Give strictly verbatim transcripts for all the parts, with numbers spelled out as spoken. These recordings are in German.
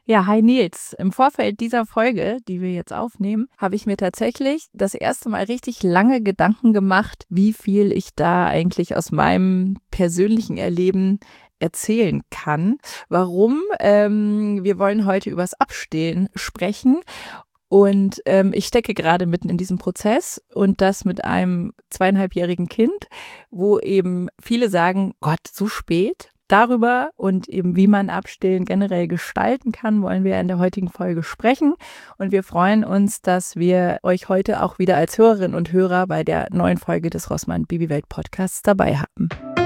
Ja, hi Nils. Im Vorfeld dieser Folge, die wir jetzt aufnehmen, habe ich mir tatsächlich das erste Mal richtig lange Gedanken gemacht, wie viel ich da eigentlich aus meinem persönlichen Erleben erzählen kann. Warum? Ähm, wir wollen heute übers Abstillen sprechen. Und ähm, ich stecke gerade mitten in diesem Prozess und das mit einem zweieinhalbjährigen Kind, wo eben viele sagen, Gott, so spät. Darüber und eben wie man Abstillen generell gestalten kann, wollen wir in der heutigen Folge sprechen. Und wir freuen uns, dass wir euch heute auch wieder als Hörerinnen und Hörer bei der neuen Folge des Rossmann Babywelt Podcasts dabei haben.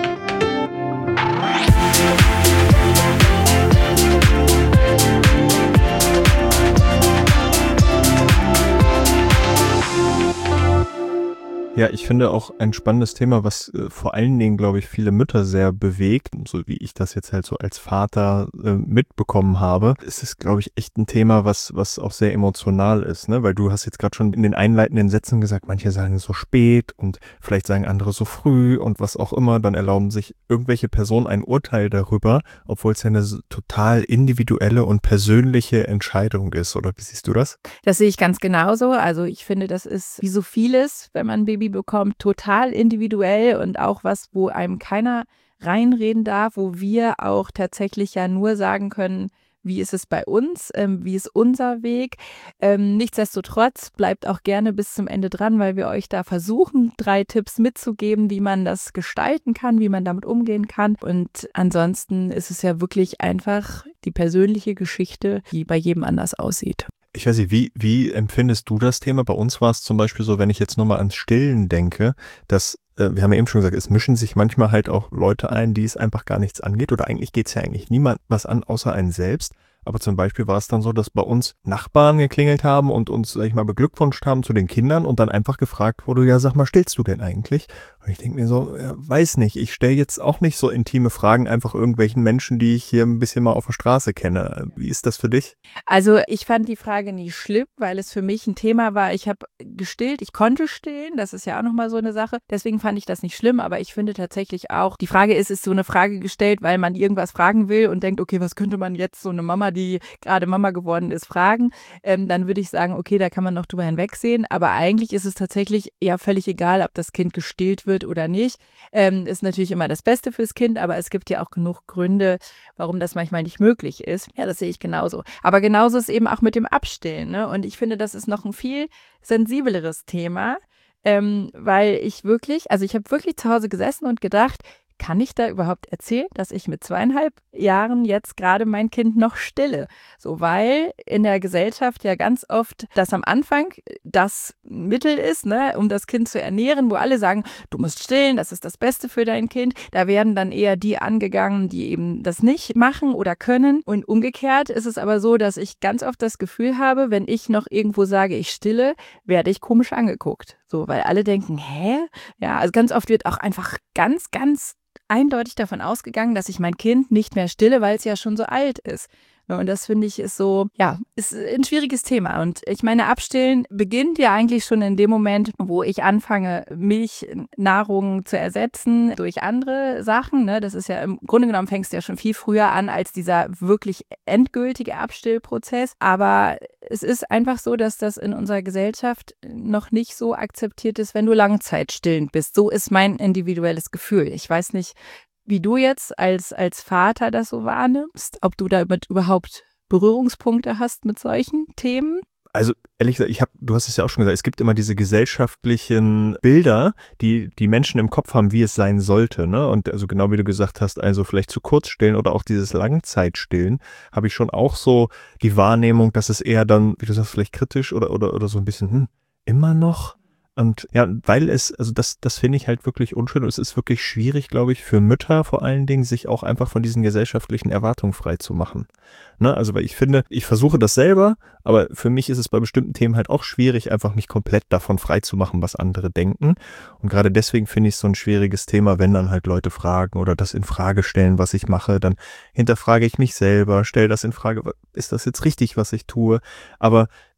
Ja, ich finde auch ein spannendes Thema, was äh, vor allen Dingen, glaube ich, viele Mütter sehr bewegt, so wie ich das jetzt halt so als Vater äh, mitbekommen habe. Es ist, glaube ich, echt ein Thema, was was auch sehr emotional ist, ne? Weil du hast jetzt gerade schon in den einleitenden Sätzen gesagt, manche sagen so spät und vielleicht sagen andere so früh und was auch immer. Dann erlauben sich irgendwelche Personen ein Urteil darüber, obwohl es ja eine total individuelle und persönliche Entscheidung ist. Oder wie siehst du das? Das sehe ich ganz genauso. Also ich finde, das ist wie so vieles, wenn man ein Baby bekommt, total individuell und auch was, wo einem keiner reinreden darf, wo wir auch tatsächlich ja nur sagen können, wie ist es bei uns, ähm, wie ist unser Weg. Ähm, nichtsdestotrotz bleibt auch gerne bis zum Ende dran, weil wir euch da versuchen, drei Tipps mitzugeben, wie man das gestalten kann, wie man damit umgehen kann. Und ansonsten ist es ja wirklich einfach die persönliche Geschichte, die bei jedem anders aussieht. Ich weiß nicht, wie, wie empfindest du das Thema? Bei uns war es zum Beispiel so, wenn ich jetzt nochmal ans Stillen denke, dass, äh, wir haben ja eben schon gesagt, es mischen sich manchmal halt auch Leute ein, die es einfach gar nichts angeht oder eigentlich geht es ja eigentlich niemand was an, außer einen selbst. Aber zum Beispiel war es dann so, dass bei uns Nachbarn geklingelt haben und uns, sag ich mal, beglückwünscht haben zu den Kindern und dann einfach gefragt wurde, ja, sag mal, stillst du denn eigentlich? Und ich denke mir so, ja, weiß nicht, ich stelle jetzt auch nicht so intime Fragen einfach irgendwelchen Menschen, die ich hier ein bisschen mal auf der Straße kenne. Wie ist das für dich? Also ich fand die Frage nie schlimm, weil es für mich ein Thema war. Ich habe gestillt, ich konnte stillen, das ist ja auch nochmal so eine Sache. Deswegen fand ich das nicht schlimm, aber ich finde tatsächlich auch, die Frage ist, ist so eine Frage gestellt, weil man irgendwas fragen will und denkt, okay, was könnte man jetzt so eine Mama, die gerade Mama geworden ist, fragen? Ähm, dann würde ich sagen, okay, da kann man noch drüber hinwegsehen. Aber eigentlich ist es tatsächlich ja völlig egal, ob das Kind gestillt wird oder nicht. Ähm, ist natürlich immer das Beste fürs Kind, aber es gibt ja auch genug Gründe, warum das manchmal nicht möglich ist. Ja, das sehe ich genauso. Aber genauso ist eben auch mit dem Abstillen, ne? Und ich finde, das ist noch ein viel sensibleres Thema, ähm, weil ich wirklich, also ich habe wirklich zu Hause gesessen und gedacht, kann ich da überhaupt erzählen, dass ich mit zweieinhalb Jahren jetzt gerade mein Kind noch stille? So, weil in der Gesellschaft ja ganz oft das am Anfang das Mittel ist, ne, um das Kind zu ernähren, wo alle sagen, du musst stillen, das ist das Beste für dein Kind. Da werden dann eher die angegangen, die eben das nicht machen oder können. Und umgekehrt ist es aber so, dass ich ganz oft das Gefühl habe, wenn ich noch irgendwo sage, ich stille, werde ich komisch angeguckt. So, weil alle denken, hä? Ja, also ganz oft wird auch einfach ganz, ganz eindeutig davon ausgegangen, dass ich mein Kind nicht mehr stille, weil es ja schon so alt ist. Und das finde ich ist so, ja, ist ein schwieriges Thema. Und ich meine, Abstillen beginnt ja eigentlich schon in dem Moment, wo ich anfange, Milchnahrung zu ersetzen durch andere Sachen. Ne? Das ist ja im Grunde genommen fängst du ja schon viel früher an als dieser wirklich endgültige Abstillprozess. Aber es ist einfach so, dass das in unserer Gesellschaft noch nicht so akzeptiert ist, wenn du langzeitstillend bist. So ist mein individuelles Gefühl. Ich weiß nicht, wie du jetzt als, als Vater das so wahrnimmst, ob du damit überhaupt Berührungspunkte hast mit solchen Themen? Also ehrlich gesagt, ich habe, du hast es ja auch schon gesagt, es gibt immer diese gesellschaftlichen Bilder, die die Menschen im Kopf haben, wie es sein sollte, ne? Und also genau wie du gesagt hast, also vielleicht zu kurz stillen oder auch dieses Langzeitstillen, habe ich schon auch so die Wahrnehmung, dass es eher dann, wie du sagst, vielleicht kritisch oder oder oder so ein bisschen, hm, immer noch. Und ja, weil es, also das, das finde ich halt wirklich unschön und es ist wirklich schwierig, glaube ich, für Mütter vor allen Dingen, sich auch einfach von diesen gesellschaftlichen Erwartungen frei zu machen. Ne? Also weil ich finde, ich versuche das selber, aber für mich ist es bei bestimmten Themen halt auch schwierig, einfach mich komplett davon frei zu machen, was andere denken. Und gerade deswegen finde ich es so ein schwieriges Thema, wenn dann halt Leute fragen oder das in Frage stellen, was ich mache, dann hinterfrage ich mich selber, stelle das in Frage, ist das jetzt richtig, was ich tue? Aber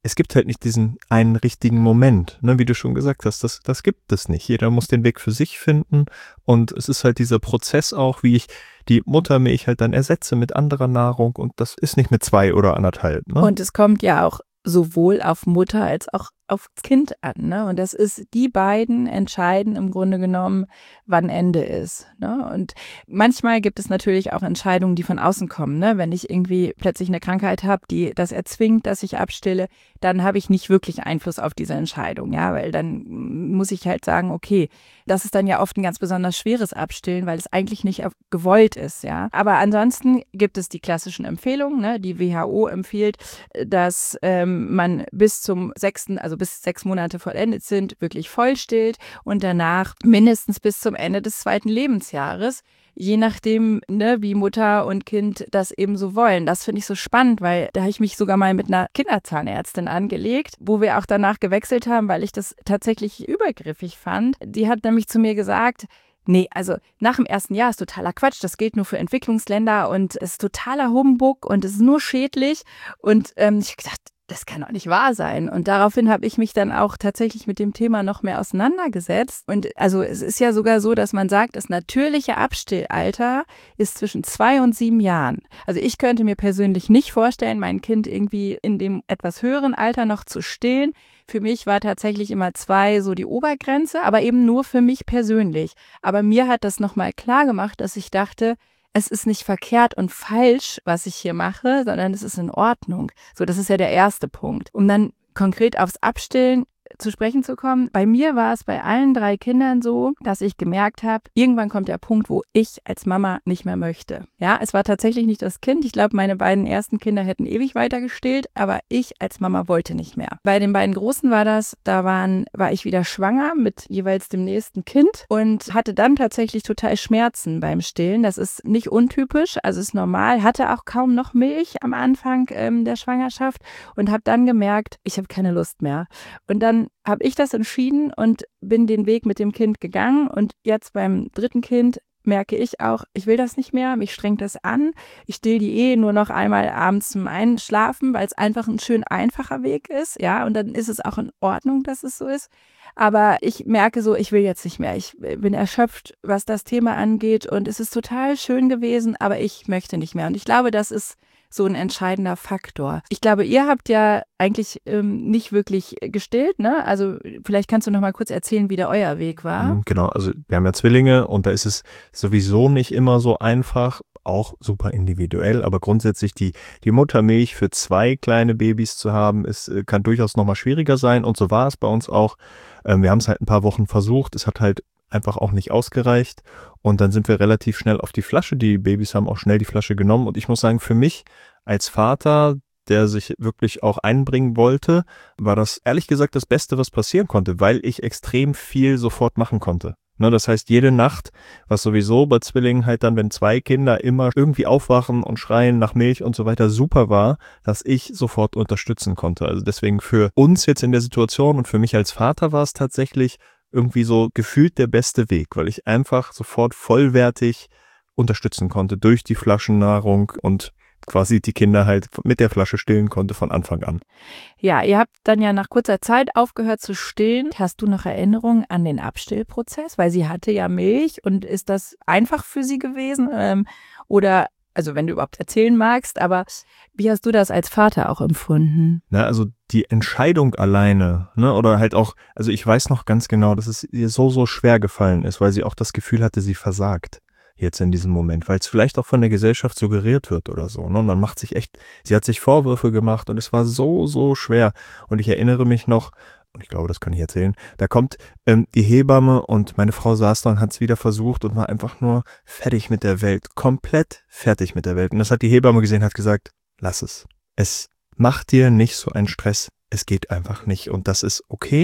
es gibt halt nicht diesen einen richtigen Moment, ne, wie du schon gesagt hast, das, das gibt es nicht. Jeder muss den Weg für sich finden und es ist halt dieser Prozess auch, wie ich die Muttermilch halt dann ersetze mit anderer Nahrung und das ist nicht mit zwei oder anderthalb. Ne? Und es kommt ja auch sowohl auf Mutter als auch aufs Kind an, ne? Und das ist, die beiden entscheiden im Grunde genommen, wann Ende ist, ne? Und manchmal gibt es natürlich auch Entscheidungen, die von außen kommen, ne? Wenn ich irgendwie plötzlich eine Krankheit habe, die das erzwingt, dass ich abstille, dann habe ich nicht wirklich Einfluss auf diese Entscheidung, ja, weil dann muss ich halt sagen, okay, das ist dann ja oft ein ganz besonders schweres Abstillen, weil es eigentlich nicht gewollt ist, ja. Aber ansonsten gibt es die klassischen Empfehlungen, ne? Die W H O empfiehlt, dass ähm, man bis zum sechsten, also bis sechs Monate vollendet sind, wirklich voll stillt und danach mindestens bis zum Ende des zweiten Lebensjahres, je nachdem, ne, wie Mutter und Kind das eben so wollen. Das finde ich so spannend, weil da habe ich mich sogar mal mit einer Kinderzahnärztin angelegt, wo wir auch danach gewechselt haben, weil ich das tatsächlich übergriffig fand. Die hat nämlich zu mir gesagt, nee, also nach dem ersten Jahr ist totaler Quatsch, das gilt nur für Entwicklungsländer und es ist totaler Humbug und es ist nur schädlich. Und ähm, ich habe gedacht, das kann doch nicht wahr sein. Und daraufhin habe ich mich dann auch tatsächlich mit dem Thema noch mehr auseinandergesetzt. Und also es ist ja sogar so, dass man sagt, das natürliche Abstillalter ist zwischen zwei und sieben Jahren. Also ich könnte mir persönlich nicht vorstellen, mein Kind irgendwie in dem etwas höheren Alter noch zu stillen. Für mich war tatsächlich immer zwei so die Obergrenze, aber eben nur für mich persönlich. Aber mir hat das nochmal klar gemacht, dass ich dachte, es ist nicht verkehrt und falsch, was ich hier mache, sondern es ist in Ordnung. So, das ist ja der erste Punkt. Um dann konkret aufs Abstillen zu sprechen zu kommen. Bei mir war es bei allen drei Kindern so, dass ich gemerkt habe, irgendwann kommt der Punkt, wo ich als Mama nicht mehr möchte. Ja, es war tatsächlich nicht das Kind. Ich glaube, meine beiden ersten Kinder hätten ewig weiter gestillt, aber ich als Mama wollte nicht mehr. Bei den beiden Großen war das, da waren, war ich wieder schwanger mit jeweils dem nächsten Kind und hatte dann tatsächlich total Schmerzen beim Stillen. Das ist nicht untypisch, also ist normal, hatte auch kaum noch Milch am Anfang ähm, der Schwangerschaft und habe dann gemerkt, ich habe keine Lust mehr. Und dann habe ich das entschieden und bin den Weg mit dem Kind gegangen und jetzt beim dritten Kind merke ich auch, ich will das nicht mehr, mich strengt das an. Ich still die eh nur noch einmal abends zum Einschlafen, weil es einfach ein schön einfacher Weg ist, ja, und dann ist es auch in Ordnung, dass es so ist. Aber ich merke so, ich will jetzt nicht mehr. Ich bin erschöpft, was das Thema angeht und es ist total schön gewesen, aber ich möchte nicht mehr. Und ich glaube, das ist so ein entscheidender Faktor. Ich glaube, ihr habt ja eigentlich ähm, nicht wirklich gestillt, ne? Also vielleicht kannst du noch mal kurz erzählen, wie der euer Weg war. Genau, also wir haben ja Zwillinge und da ist es sowieso nicht immer so einfach, auch super individuell, aber grundsätzlich die, die Muttermilch für zwei kleine Babys zu haben, ist, kann durchaus nochmal schwieriger sein und so war es bei uns auch. Ähm, wir haben es halt ein paar Wochen versucht, es hat halt einfach auch nicht ausgereicht und dann sind wir relativ schnell auf die Flasche, die Babys haben auch schnell die Flasche genommen und ich muss sagen, für mich als Vater, der sich wirklich auch einbringen wollte, war das ehrlich gesagt das Beste, was passieren konnte, weil ich extrem viel sofort machen konnte. Ne, das heißt, jede Nacht, was sowieso bei Zwillingen halt dann, wenn zwei Kinder immer irgendwie aufwachen und schreien nach Milch und so weiter, super war, dass ich sofort unterstützen konnte. Also deswegen für uns jetzt in der Situation und für mich als Vater war es tatsächlich irgendwie so gefühlt der beste Weg, weil ich einfach sofort vollwertig unterstützen konnte durch die Flaschennahrung und quasi die Kinder halt mit der Flasche stillen konnte von Anfang an. Ja, ihr habt dann ja nach kurzer Zeit aufgehört zu stillen. Hast du noch Erinnerungen an den Abstillprozess? Weil sie hatte ja Milch und ist das einfach für sie gewesen? Ähm, oder, also wenn du überhaupt erzählen magst, aber wie hast du das als Vater auch empfunden? Na, also die Entscheidung alleine, ne, oder halt auch, also ich weiß noch ganz genau, dass es ihr so, so schwer gefallen ist, weil sie auch das Gefühl hatte, sie versagt. Jetzt in diesem Moment, weil es vielleicht auch von der Gesellschaft suggeriert wird oder so. Ne? Und man macht sich echt, sie hat sich Vorwürfe gemacht und es war so, so schwer. Und ich erinnere mich noch, und ich glaube, das kann ich erzählen, da kommt ähm, die Hebamme und meine Frau saß da und hat es wieder versucht und war einfach nur fertig mit der Welt, komplett fertig mit der Welt. Und das hat die Hebamme gesehen, hat gesagt, lass es. Es macht dir nicht so einen Stress, es geht einfach nicht und das ist okay.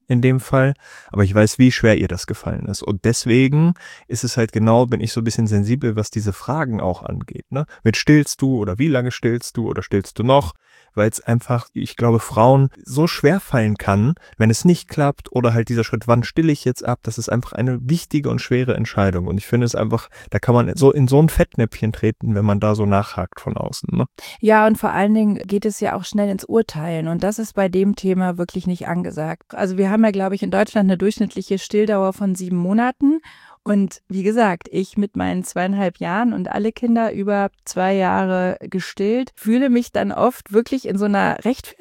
in dem Fall, aber ich weiß, wie schwer ihr das gefallen ist. Und deswegen ist es halt genau, bin ich so ein bisschen sensibel, was diese Fragen auch angeht, ne? Mit stillst du oder wie lange stillst du oder stillst du noch? Weil es einfach, ich glaube, Frauen so schwer fallen kann, wenn es nicht klappt oder halt dieser Schritt, wann stille ich jetzt ab? Das ist einfach eine wichtige und schwere Entscheidung. Und ich finde es einfach, da kann man so in so ein Fettnäpfchen treten, wenn man da so nachhakt von außen, ne? Ja, und vor allen Dingen geht es ja auch schnell ins Urteilen und das ist bei dem Thema wirklich nicht angesagt. Also wir haben ja, glaube ich, in Deutschland eine durchschnittliche Stilldauer von sieben Monaten. Und wie gesagt, ich mit meinen zweieinhalb Jahren und alle Kinder über zwei Jahre gestillt, fühle mich dann oft wirklich in so einer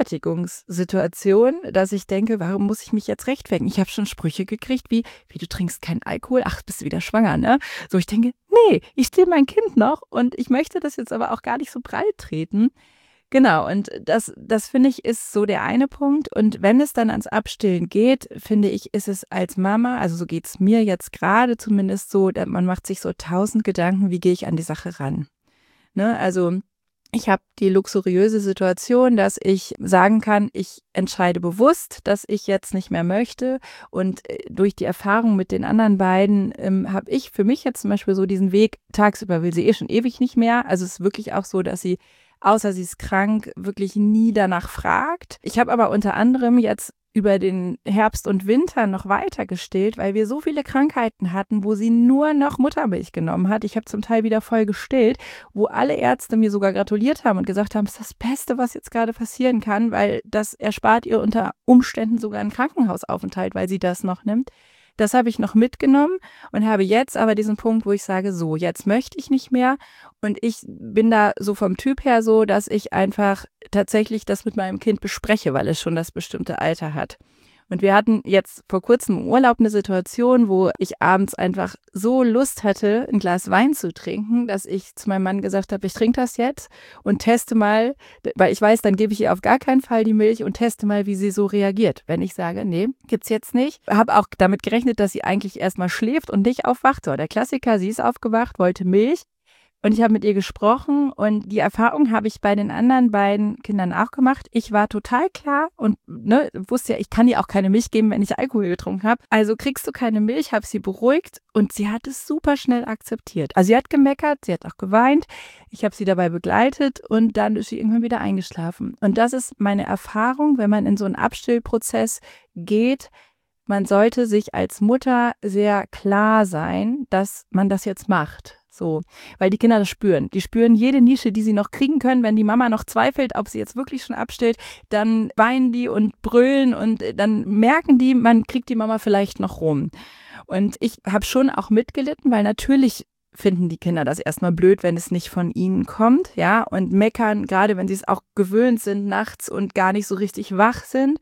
Rechtfertigungssituation, dass ich denke, warum muss ich mich jetzt rechtfertigen? Ich habe schon Sprüche gekriegt, wie, wie du trinkst keinen Alkohol, ach, bist du wieder schwanger, ne? So, ich denke, nee, ich still mein Kind noch und ich möchte das jetzt aber auch gar nicht so breit treten. Genau, und das, das finde ich, ist so der eine Punkt. Und wenn es dann ans Abstillen geht, finde ich, ist es als Mama, also so geht es mir jetzt gerade zumindest so, man macht sich so tausend Gedanken, wie gehe ich an die Sache ran. Ne? Also ich habe die luxuriöse Situation, dass ich sagen kann, ich entscheide bewusst, dass ich jetzt nicht mehr möchte. Und durch die Erfahrung mit den anderen beiden ähm, habe ich für mich jetzt zum Beispiel so diesen Weg, tagsüber will sie eh schon ewig nicht mehr. Also es ist wirklich auch so, dass sie, außer sie ist krank, wirklich nie danach fragt. Ich habe aber unter anderem jetzt über den Herbst und Winter noch weiter gestillt, weil wir so viele Krankheiten hatten, wo sie nur noch Muttermilch genommen hat. Ich habe zum Teil wieder voll gestillt, wo alle Ärzte mir sogar gratuliert haben und gesagt haben, es ist das Beste, was jetzt gerade passieren kann, weil das erspart ihr unter Umständen sogar einen Krankenhausaufenthalt, weil sie das noch nimmt. Das habe ich noch mitgenommen und habe jetzt aber diesen Punkt, wo ich sage, so, jetzt möchte ich nicht mehr. Und ich bin da so vom Typ her so, dass ich einfach tatsächlich das mit meinem Kind bespreche, weil es schon das bestimmte Alter hat. Und wir hatten jetzt vor kurzem im Urlaub eine Situation, wo ich abends einfach so Lust hatte, ein Glas Wein zu trinken, dass ich zu meinem Mann gesagt habe, ich trinke das jetzt und teste mal, weil ich weiß, dann gebe ich ihr auf gar keinen Fall die Milch und teste mal, wie sie so reagiert. Wenn ich sage, nee, gibt's jetzt nicht. Habe auch damit gerechnet, dass sie eigentlich erstmal schläft und nicht aufwacht. So, der Klassiker, sie ist aufgewacht, wollte Milch. Und ich habe mit ihr gesprochen und die Erfahrung habe ich bei den anderen beiden Kindern auch gemacht. Ich war total klar und ne, wusste ja, ich kann ihr auch keine Milch geben, wenn ich Alkohol getrunken habe. Also kriegst du keine Milch, habe sie beruhigt und sie hat es super schnell akzeptiert. Also sie hat gemeckert, sie hat auch geweint. Ich habe sie dabei begleitet und dann ist sie irgendwann wieder eingeschlafen. Und das ist meine Erfahrung, wenn man in so einen Abstillprozess geht. Man sollte sich als Mutter sehr klar sein, dass man das jetzt macht. So, weil die Kinder das spüren. Die spüren jede Nische, die sie noch kriegen können. Wenn die Mama noch zweifelt, ob sie jetzt wirklich schon abstillt, dann weinen die und brüllen und dann merken die, man kriegt die Mama vielleicht noch rum. Und ich habe schon auch mitgelitten, weil natürlich finden die Kinder das erstmal blöd, wenn es nicht von ihnen kommt, ja, und meckern, gerade wenn sie es auch gewöhnt sind nachts und gar nicht so richtig wach sind.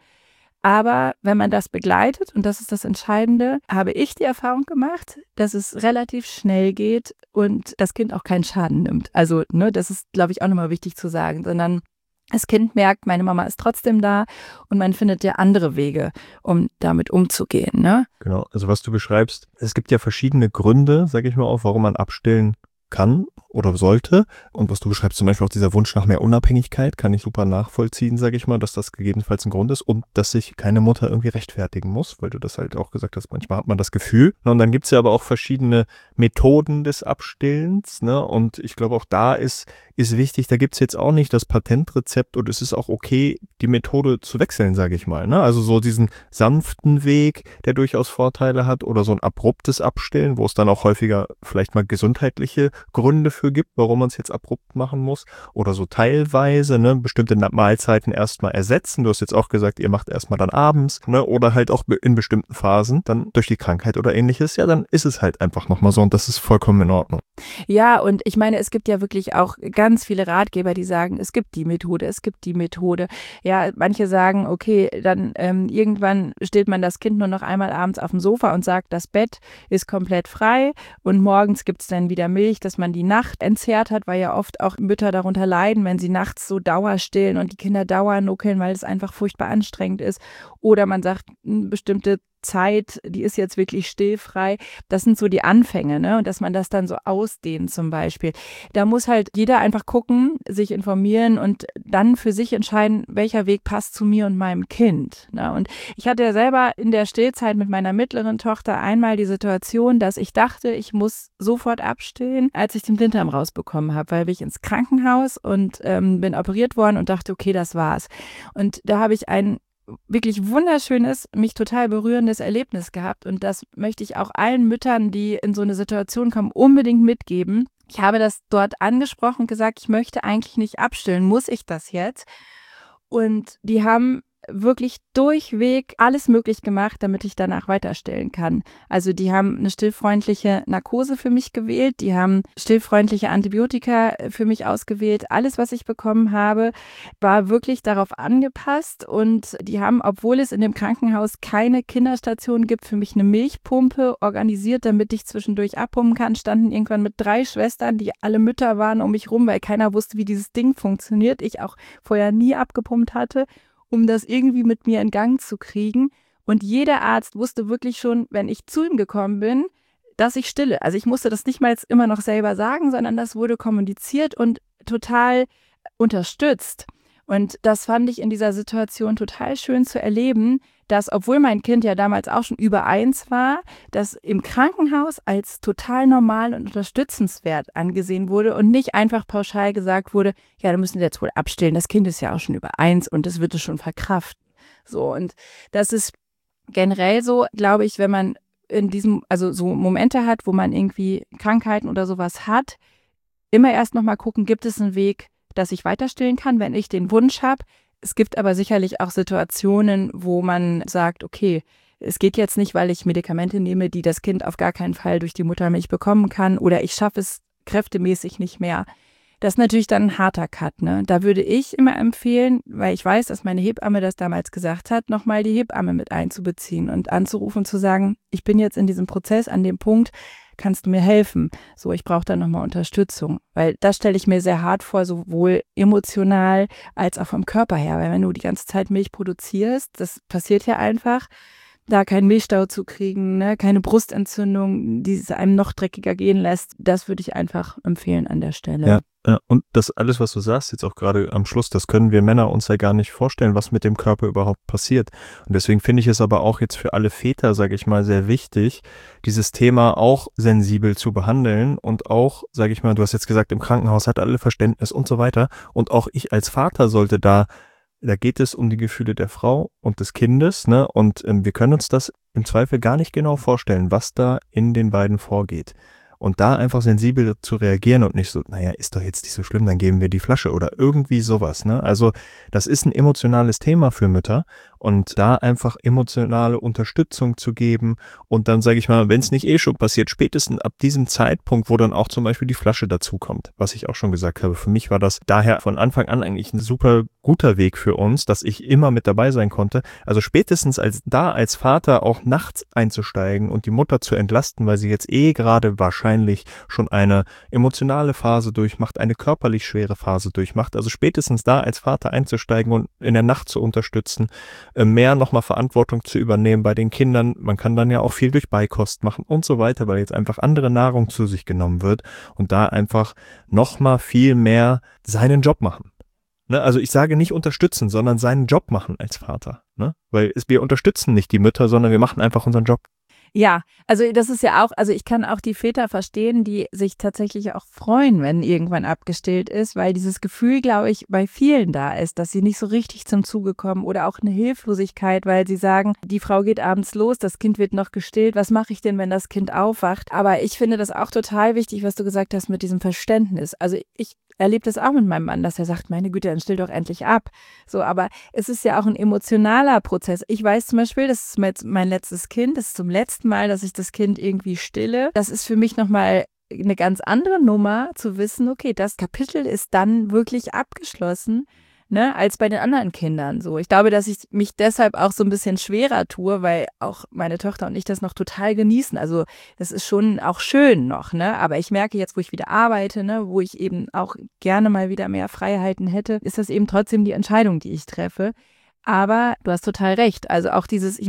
Aber wenn man das begleitet, und das ist das Entscheidende, habe ich die Erfahrung gemacht, dass es relativ schnell geht und das Kind auch keinen Schaden nimmt. Also, ne, das ist, glaube ich, auch nochmal wichtig zu sagen, sondern das Kind merkt, meine Mama ist trotzdem da und man findet ja andere Wege, um damit umzugehen, ne? Genau, also was du beschreibst, es gibt ja verschiedene Gründe, sage ich mal auch, warum man abstillen kann oder sollte. Und was du beschreibst, zum Beispiel auch dieser Wunsch nach mehr Unabhängigkeit, kann ich super nachvollziehen, sage ich mal, dass das gegebenenfalls ein Grund ist und dass sich keine Mutter irgendwie rechtfertigen muss, weil du das halt auch gesagt hast, manchmal hat man das Gefühl. Und dann gibt es ja aber auch verschiedene Methoden des Abstillens, ne? Und ich glaube, auch da ist, ist wichtig, da gibt es jetzt auch nicht das Patentrezept und es ist auch okay, die Methode zu wechseln, sage ich mal, ne? Also so diesen sanften Weg, der durchaus Vorteile hat, oder so ein abruptes Abstillen, wo es dann auch häufiger vielleicht mal gesundheitliche Gründe für gibt, warum man es jetzt abrupt machen muss, oder so teilweise, ne, bestimmte Mahlzeiten erstmal ersetzen. Du hast jetzt auch gesagt, ihr macht erstmal dann abends, ne, oder halt auch in bestimmten Phasen dann durch die Krankheit oder ähnliches, ja, dann ist es halt einfach nochmal so und das ist vollkommen in Ordnung. Ja, und ich meine, es gibt ja wirklich auch ganz viele Ratgeber, die sagen, es gibt die Methode, es gibt die Methode. Ja, manche sagen, okay, dann ähm, irgendwann stillt man das Kind nur noch einmal abends auf dem Sofa und sagt, das Bett ist komplett frei und morgens gibt es dann wieder Milch, dass man die Nacht entzerrt hat, weil ja oft auch Mütter darunter leiden, wenn sie nachts so dauerstillen und die Kinder dauernuckeln, weil es einfach furchtbar anstrengend ist. Oder man sagt, bestimmte Zeit, die ist jetzt wirklich stillfrei. Das sind so die Anfänge, ne? Und dass man das dann so ausdehnt zum Beispiel. Da muss halt jeder einfach gucken, sich informieren und dann für sich entscheiden, welcher Weg passt zu mir und meinem Kind. Ne? Und ich hatte ja selber in der Stillzeit mit meiner mittleren Tochter einmal die Situation, dass ich dachte, ich muss sofort abstillen, als ich den Blinddarm rausbekommen habe, weil ich ins Krankenhaus und ähm, bin operiert worden und dachte, okay, das war's. Und da habe ich ein wirklich wunderschönes, mich total berührendes Erlebnis gehabt und das möchte ich auch allen Müttern, die in so eine Situation kommen, unbedingt mitgeben. Ich habe das dort angesprochen und gesagt, ich möchte eigentlich nicht abstillen, muss ich das jetzt? Und die haben wirklich durchweg alles möglich gemacht, damit ich danach weiterstillen kann. Also die haben eine stillfreundliche Narkose für mich gewählt, die haben stillfreundliche Antibiotika für mich ausgewählt. Alles, was ich bekommen habe, war wirklich darauf angepasst und die haben, obwohl es in dem Krankenhaus keine Kinderstation gibt, für mich eine Milchpumpe organisiert, damit ich zwischendurch abpumpen kann, standen irgendwann mit drei Schwestern, die alle Mütter waren um mich rum, weil keiner wusste, wie dieses Ding funktioniert. Ich auch vorher nie abgepumpt hatte, um das irgendwie mit mir in Gang zu kriegen. Und jeder Arzt wusste wirklich schon, wenn ich zu ihm gekommen bin, dass ich stille. Also ich musste das nicht mal jetzt immer noch selber sagen, sondern das wurde kommuniziert und total unterstützt. Und das fand ich in dieser Situation total schön zu erleben, dass, obwohl mein Kind ja damals auch schon über eins war, das im Krankenhaus als total normal und unterstützenswert angesehen wurde und nicht einfach pauschal gesagt wurde, ja, da müssen wir jetzt wohl abstillen, das Kind ist ja auch schon über eins und das wird es schon verkraften. So, und das ist generell so, glaube ich, wenn man in diesem, also so Momente hat, wo man irgendwie Krankheiten oder sowas hat, immer erst nochmal gucken, gibt es einen Weg, dass ich weiter stillen kann, wenn ich den Wunsch habe. Es gibt aber sicherlich auch Situationen, wo man sagt, okay, es geht jetzt nicht, weil ich Medikamente nehme, die das Kind auf gar keinen Fall durch die Muttermilch bekommen kann oder ich schaffe es kräftemäßig nicht mehr. Das ist natürlich dann ein harter Cut, ne? Da würde ich immer empfehlen, weil ich weiß, dass meine Hebamme das damals gesagt hat, nochmal die Hebamme mit einzubeziehen und anzurufen und zu sagen, ich bin jetzt in diesem Prozess an dem Punkt, kannst du mir helfen? So, ich brauche da nochmal Unterstützung, weil das stelle ich mir sehr hart vor, sowohl emotional als auch vom Körper her, weil wenn du die ganze Zeit Milch produzierst, das passiert ja einfach, da keinen Milchstau zu kriegen, ne, keine Brustentzündung, die es einem noch dreckiger gehen lässt, das würde ich einfach empfehlen an der Stelle. Ja. Ja, und das alles, was du sagst, jetzt auch gerade am Schluss, das können wir Männer uns ja gar nicht vorstellen, was mit dem Körper überhaupt passiert. Und deswegen finde ich es aber auch jetzt für alle Väter, sage ich mal, sehr wichtig, dieses Thema auch sensibel zu behandeln und auch, sage ich mal, du hast jetzt gesagt, im Krankenhaus hat alle Verständnis und so weiter. Und auch ich als Vater sollte da, da geht es um die Gefühle der Frau und des Kindes, ne? Und ähm, wir können uns das im Zweifel gar nicht genau vorstellen, was da in den beiden vorgeht. Und da einfach sensibel zu reagieren und nicht so, naja, ist doch jetzt nicht so schlimm, dann geben wir die Flasche oder irgendwie sowas, ne? Also das ist ein emotionales Thema für Mütter und da einfach emotionale Unterstützung zu geben und dann sage ich mal, wenn es nicht eh schon passiert, spätestens ab diesem Zeitpunkt, wo dann auch zum Beispiel die Flasche dazukommt, was ich auch schon gesagt habe, für mich war das daher von Anfang an eigentlich ein super guter Weg für uns, dass ich immer mit dabei sein konnte. Also spätestens als da als Vater auch nachts einzusteigen und die Mutter zu entlasten, weil sie jetzt eh gerade wahrscheinlich schon eine emotionale Phase durchmacht, eine körperlich schwere Phase durchmacht. Also spätestens da als Vater einzusteigen und in der Nacht zu unterstützen, mehr nochmal Verantwortung zu übernehmen bei den Kindern. Man kann dann ja auch viel durch Beikost machen und so weiter, weil jetzt einfach andere Nahrung zu sich genommen wird und da einfach nochmal viel mehr seinen Job machen. Ne, also ich sage nicht unterstützen, sondern seinen Job machen als Vater. Ne? Weil es, wir unterstützen nicht die Mütter, sondern wir machen einfach unseren Job. Ja, also das ist ja auch, also ich kann auch die Väter verstehen, die sich tatsächlich auch freuen, wenn irgendwann abgestillt ist, weil dieses Gefühl, glaube ich, bei vielen da ist, dass sie nicht so richtig zum Zuge kommen oder auch eine Hilflosigkeit, weil sie sagen, die Frau geht abends los, das Kind wird noch gestillt, was mache ich denn, wenn das Kind aufwacht? Aber ich finde das auch total wichtig, was du gesagt hast mit diesem Verständnis. Also ich erlebe das auch mit meinem Mann, dass er sagt, meine Güte, dann still doch endlich ab. So, aber es ist ja auch ein emotionaler Prozess. Ich weiß zum Beispiel, das ist mein letztes Kind, das ist zum letzten Mal, dass ich das Kind irgendwie stille. Das ist für mich nochmal eine ganz andere Nummer, zu wissen, okay, das Kapitel ist dann wirklich abgeschlossen, ne, als bei den anderen Kindern. So, ich glaube, dass ich mich deshalb auch so ein bisschen schwerer tue, weil auch meine Tochter und ich das noch total genießen. Also das ist schon auch schön noch, ne? Aber ich merke jetzt, wo ich wieder arbeite, ne, wo ich eben auch gerne mal wieder mehr Freiheiten hätte, ist das eben trotzdem die Entscheidung, die ich treffe. Aber du hast total recht. Also auch dieses, ich meine,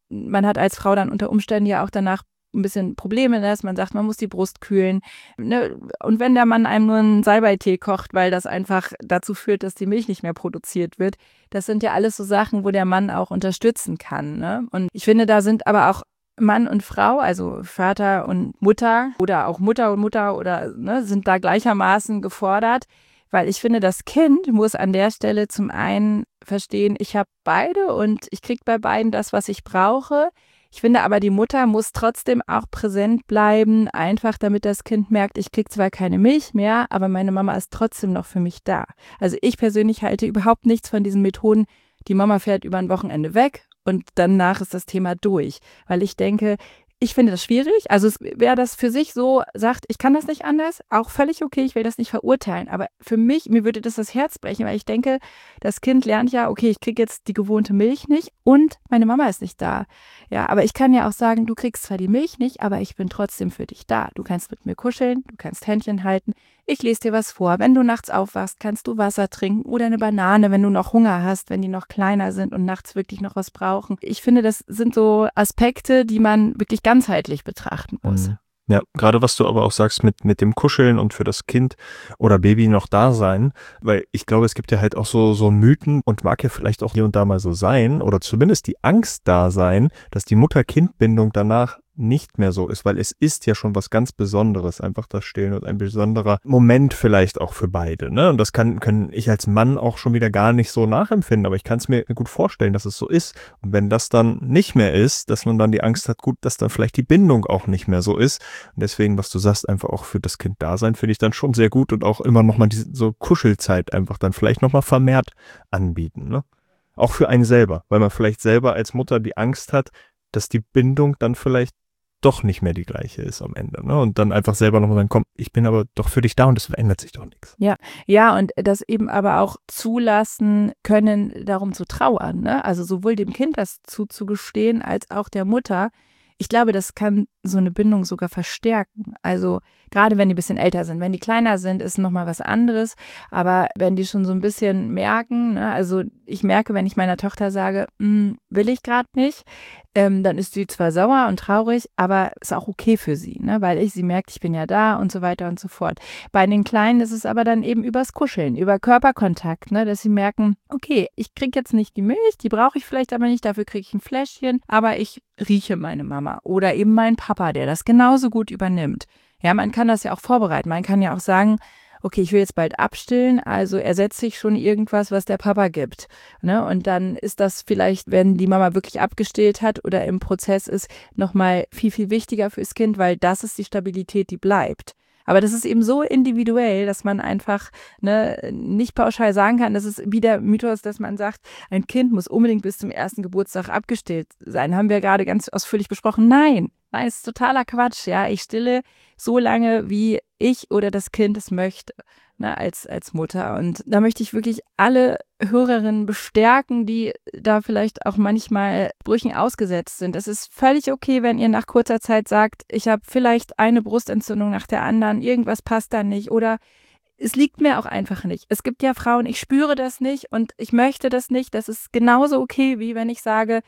man hat als Frau dann unter Umständen ja auch danach ein bisschen Probleme, dass man sagt, man muss die Brust kühlen. Ne? Und wenn der Mann einem nur einen Salbeitee kocht, weil das einfach dazu führt, dass die Milch nicht mehr produziert wird, das sind ja alles so Sachen, wo der Mann auch unterstützen kann. Ne? Und ich finde, da sind aber auch Mann und Frau, also Vater und Mutter oder auch Mutter und Mutter oder ne, sind da gleichermaßen gefordert, weil ich finde, das Kind muss an der Stelle zum einen verstehen, ich habe beide und ich kriege bei beiden das, was ich brauche. Ich finde aber, die Mutter muss trotzdem auch präsent bleiben, einfach damit das Kind merkt, ich kriege zwar keine Milch mehr, aber meine Mama ist trotzdem noch für mich da. Also ich persönlich halte überhaupt nichts von diesen Methoden, die Mama fährt über ein Wochenende weg und danach ist das Thema durch. Weil ich denke, ich finde das schwierig. Also wer das für sich so sagt, ich kann das nicht anders, auch völlig okay, ich will das nicht verurteilen. Aber für mich, mir würde das das Herz brechen, weil ich denke, das Kind lernt ja, okay, ich kriege jetzt die gewohnte Milch nicht und meine Mama ist nicht da. Ja, aber ich kann ja auch sagen, du kriegst zwar die Milch nicht, aber ich bin trotzdem für dich da. Du kannst mit mir kuscheln, du kannst Händchen halten. Ich lese dir was vor. Wenn du nachts aufwachst, kannst du Wasser trinken oder eine Banane, wenn du noch Hunger hast, wenn die noch kleiner sind und nachts wirklich noch was brauchen. Ich finde, das sind so Aspekte, die man wirklich ganzheitlich betrachten muss. Mhm. Ja, gerade was du aber auch sagst mit, mit dem Kuscheln und für das Kind oder Baby noch da sein, weil ich glaube, es gibt ja halt auch so, so Mythen und mag ja vielleicht auch hier und da mal so sein oder zumindest die Angst da sein, dass die Mutter-Kind-Bindung danach nicht mehr so ist, weil es ist ja schon was ganz Besonderes, einfach das Stillen und ein besonderer Moment vielleicht auch für beide, ne? Und das kann, können ich als Mann auch schon wieder gar nicht so nachempfinden, aber ich kann es mir gut vorstellen, dass es so ist. Und wenn das dann nicht mehr ist, dass man dann die Angst hat, gut, dass dann vielleicht die Bindung auch nicht mehr so ist. Und deswegen, was du sagst, einfach auch für das Kind da sein, finde ich dann schon sehr gut und auch immer nochmal diese so Kuschelzeit einfach dann vielleicht nochmal vermehrt anbieten, ne? Auch für einen selber, weil man vielleicht selber als Mutter die Angst hat, dass die Bindung dann vielleicht doch nicht mehr die gleiche ist am Ende, ne? Und dann einfach selber nochmal sagen, komm, ich bin aber doch für dich da und es verändert sich doch nichts. Ja, ja, und das eben aber auch zulassen können, darum zu trauern, ne? Also sowohl dem Kind das zuzugestehen, als auch der Mutter. Ich glaube, das kann so eine Bindung sogar verstärken. Also gerade wenn die ein bisschen älter sind. Wenn die kleiner sind, ist nochmal was anderes. Aber wenn die schon so ein bisschen merken, ne, also ich merke, wenn ich meiner Tochter sage, will ich gerade nicht, ähm, dann ist sie zwar sauer und traurig, aber ist auch okay für sie, ne, weil ich sie merkt, ich bin ja da und so weiter und so fort. Bei den Kleinen ist es aber dann eben übers Kuscheln, über Körperkontakt, ne, dass sie merken, okay, ich kriege jetzt nicht die Milch, die brauche ich vielleicht aber nicht, dafür kriege ich ein Fläschchen, aber ich rieche meine Mama oder eben meinen Papa, der das genauso gut übernimmt. Ja, man kann das ja auch vorbereiten. Man kann ja auch sagen, okay, ich will jetzt bald abstillen, also ersetze ich schon irgendwas, was der Papa gibt. Ne? Und dann ist das vielleicht, wenn die Mama wirklich abgestillt hat oder im Prozess ist, nochmal viel, viel wichtiger fürs Kind, weil das ist die Stabilität, die bleibt. Aber das ist eben so individuell, dass man einfach ne, nicht pauschal sagen kann, das ist wie der Mythos, dass man sagt, ein Kind muss unbedingt bis zum ersten Geburtstag abgestillt sein. Haben wir gerade ganz ausführlich besprochen. Nein, nein, ist totaler Quatsch. Ja, ich stille so lange, wie ich oder das Kind es möchte, ne, als, als Mutter. Und da möchte ich wirklich alle Hörerinnen bestärken, die da vielleicht auch manchmal Brüchen ausgesetzt sind. Es ist völlig okay, wenn ihr nach kurzer Zeit sagt, ich habe vielleicht eine Brustentzündung nach der anderen, irgendwas passt da nicht oder es liegt mir auch einfach nicht. Es gibt ja Frauen, ich spüre das nicht und ich möchte das nicht. Das ist genauso okay, wie wenn ich sage,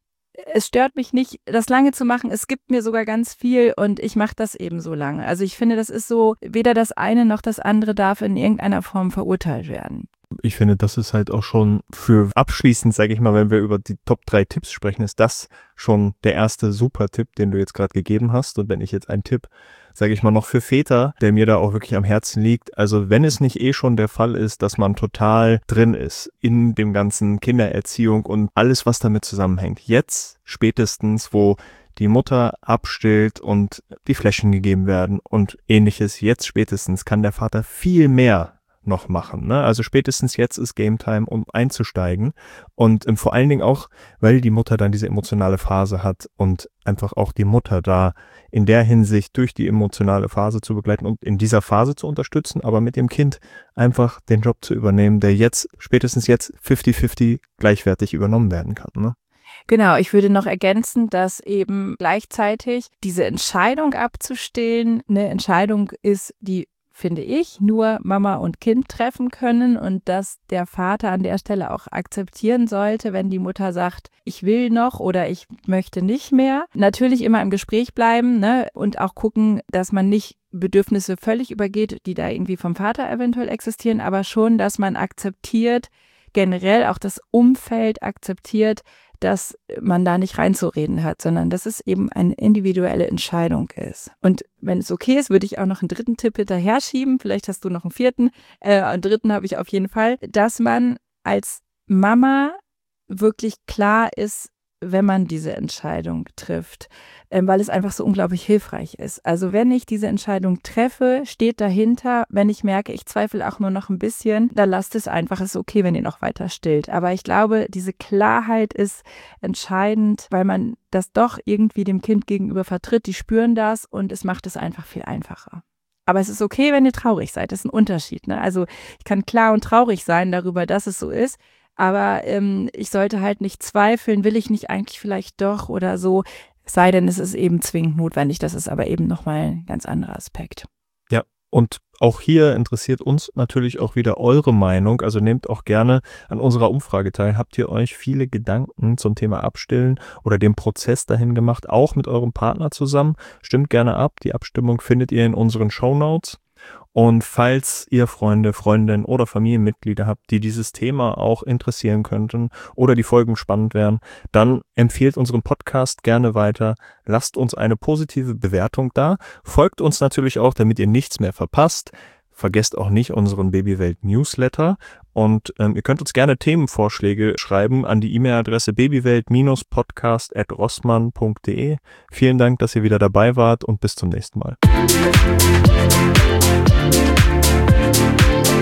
es stört mich nicht, das lange zu machen. Es gibt mir sogar ganz viel und ich mache das eben so lange. Also ich finde, das ist so, weder das eine noch das andere darf in irgendeiner Form verurteilt werden. Ich finde, das ist halt auch schon für abschließend, sage ich mal, wenn wir über die Top drei Tipps sprechen, ist das schon der erste super Tipp, den du jetzt gerade gegeben hast. Und wenn ich jetzt einen Tipp, sage ich mal, noch für Väter, der mir da auch wirklich am Herzen liegt, also wenn es nicht eh schon der Fall ist, dass man total drin ist in dem ganzen Kindererziehung und alles, was damit zusammenhängt, jetzt spätestens, wo die Mutter abstillt und die Fläschchen gegeben werden und ähnliches, jetzt spätestens kann der Vater viel mehr noch machen, ne? Also spätestens jetzt ist Game Time, um einzusteigen und ähm, vor allen Dingen auch, weil die Mutter dann diese emotionale Phase hat und einfach auch die Mutter da in der Hinsicht durch die emotionale Phase zu begleiten und in dieser Phase zu unterstützen, aber mit dem Kind einfach den Job zu übernehmen, der jetzt, spätestens jetzt fünfzig fünfzig gleichwertig übernommen werden kann, ne? Genau, ich würde noch ergänzen, dass eben gleichzeitig diese Entscheidung abzustillen eine Entscheidung ist, die finde ich, nur Mama und Kind treffen können und dass der Vater an der Stelle auch akzeptieren sollte, wenn die Mutter sagt, ich will noch oder ich möchte nicht mehr. Natürlich immer im Gespräch bleiben, ne, und auch gucken, dass man nicht Bedürfnisse völlig übergeht, die da irgendwie vom Vater eventuell existieren, aber schon, dass man akzeptiert, generell auch das Umfeld akzeptiert, dass man da nicht reinzureden hat, sondern dass es eben eine individuelle Entscheidung ist. Und wenn es okay ist, würde ich auch noch einen dritten Tipp hinterher schieben. Vielleicht hast du noch einen vierten. Äh, einen dritten habe ich auf jeden Fall, dass man als Mama wirklich klar ist, wenn man diese Entscheidung trifft, ähm, weil es einfach so unglaublich hilfreich ist. Also wenn ich diese Entscheidung treffe, steht dahinter, wenn ich merke, ich zweifle auch nur noch ein bisschen, dann lasst es einfach, es ist okay, wenn ihr noch weiter stillt. Aber ich glaube, diese Klarheit ist entscheidend, weil man das doch irgendwie dem Kind gegenüber vertritt, die spüren das und es macht es einfach viel einfacher. Aber es ist okay, wenn ihr traurig seid, das ist ein Unterschied, ne? Also ich kann klar und traurig sein darüber, dass es so ist, aber ähm, ich sollte halt nicht zweifeln, will ich nicht eigentlich vielleicht doch oder so, sei denn es ist eben zwingend notwendig, das ist aber eben nochmal ein ganz anderer Aspekt. Ja, und auch hier interessiert uns natürlich auch wieder eure Meinung, also nehmt auch gerne an unserer Umfrage teil. Habt ihr euch viele Gedanken zum Thema Abstillen oder dem Prozess dahin gemacht, auch mit eurem Partner zusammen? Stimmt gerne ab, die Abstimmung findet ihr in unseren Shownotes. Und falls ihr Freunde, Freundinnen oder Familienmitglieder habt, die dieses Thema auch interessieren könnten oder die Folgen spannend wären, dann empfehlt unseren Podcast gerne weiter. Lasst uns eine positive Bewertung da. Folgt uns natürlich auch, damit ihr nichts mehr verpasst. Vergesst auch nicht unseren Babywelt-Newsletter. Und ähm, ihr könnt uns gerne Themenvorschläge schreiben an die E-Mail-Adresse babywelt podcast at rossmann punkt de. Vielen Dank, dass ihr wieder dabei wart und bis zum nächsten Mal.